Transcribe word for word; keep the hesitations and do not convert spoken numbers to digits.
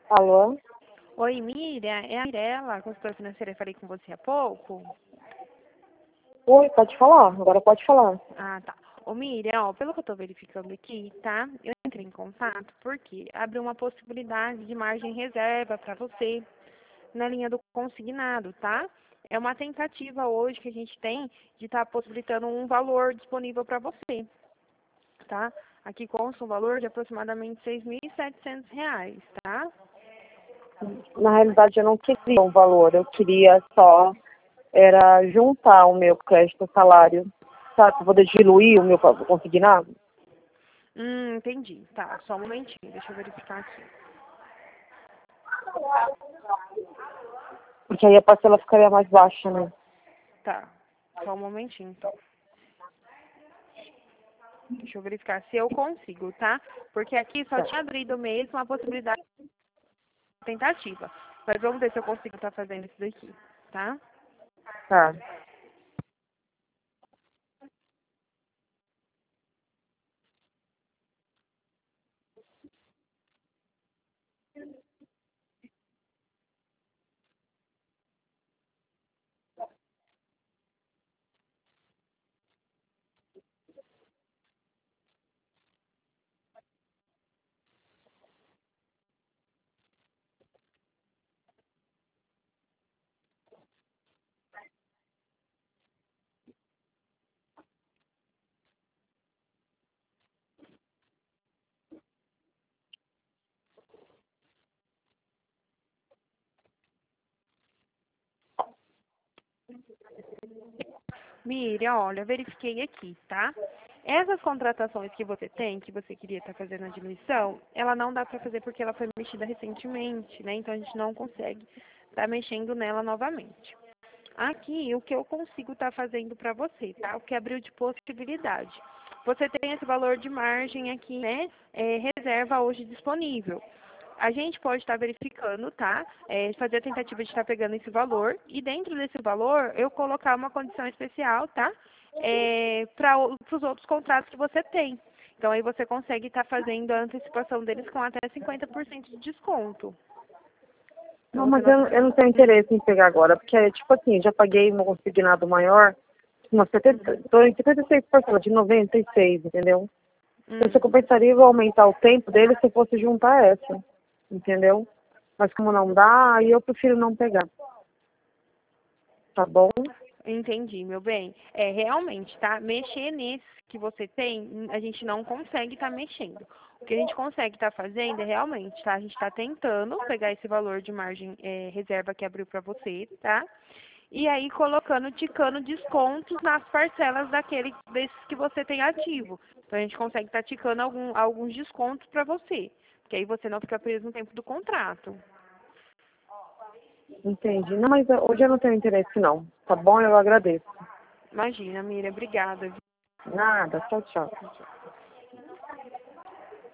Alô? Oi, Miriam, é a Mirella, consultora financeira, eu falei com você há pouco. Oi, pode falar, agora pode falar. Ah, tá. Ô, Miriam, ó, pelo que eu tô verificando aqui, tá? Eu entrei em contato porque abriu uma possibilidade de margem reserva para você na linha do consignado, tá? É uma tentativa hoje que a gente tem de estar possibilitando um valor disponível para você, tá? Aqui consta um valor de aproximadamente seis mil e setecentos reais, tá? Na realidade, eu não queria um valor, eu queria só era juntar o meu crédito ao salário, sabe, para poder diluir o meu consignado. Hum, entendi. Tá, só um momentinho, deixa eu verificar aqui. Porque aí a parcela ficaria mais baixa, né? Tá, só um momentinho, então. Deixa eu verificar se eu consigo, tá? Porque aqui só Tá. tinha abrido mesmo a possibilidade de tentativa. Mas vamos ver se eu consigo estar fazendo isso daqui, tá? Tá. Miriam, olha, eu verifiquei aqui, tá? Essas contratações que você tem, que você queria estar fazendo a diminuição, ela não dá para fazer porque ela foi mexida recentemente, né? Então a gente não consegue estar mexendo nela novamente. Aqui, o que eu consigo estar fazendo para você, tá? O que abriu de possibilidade. Você tem esse valor de margem aqui, né? É, reserva hoje disponível. A gente pode estar verificando, tá? É, fazer a tentativa de estar pegando esse valor e dentro desse valor eu colocar uma condição especial, tá? É, para os outros contratos que você tem. Então aí você consegue estar fazendo a antecipação deles com até cinquenta por cento de desconto. Então Não, você mas não eu, fica. eu não tenho interesse em pegar agora, porque, tipo assim, já paguei meu consignado maior, uma setenta, tô em setenta e seis por cento de noventa e seis, entendeu? Hum, Então, você compensaria eu aumentar o tempo dele se eu fosse juntar essa, entendeu? Mas como não dá, aí eu prefiro não pegar, tá bom? Entendi, meu bem. É, realmente, tá? Mexer nesse que você tem, a gente não consegue estar mexendo. O que a gente consegue estar fazendo é realmente, tá? A gente está tentando pegar esse valor de margem é, reserva que abriu para você, tá? E aí colocando, ticando descontos nas parcelas daquele desses que você tem ativo. Então a gente consegue estar ticando algum, alguns descontos para você. Porque aí você não fica preso no tempo do contrato. Entendi. Não, mas eu- hoje eu não tenho interesse não, tá bom? Eu agradeço. Imagina, Miriam, obrigada. Nada, tchau, tchau. Viu?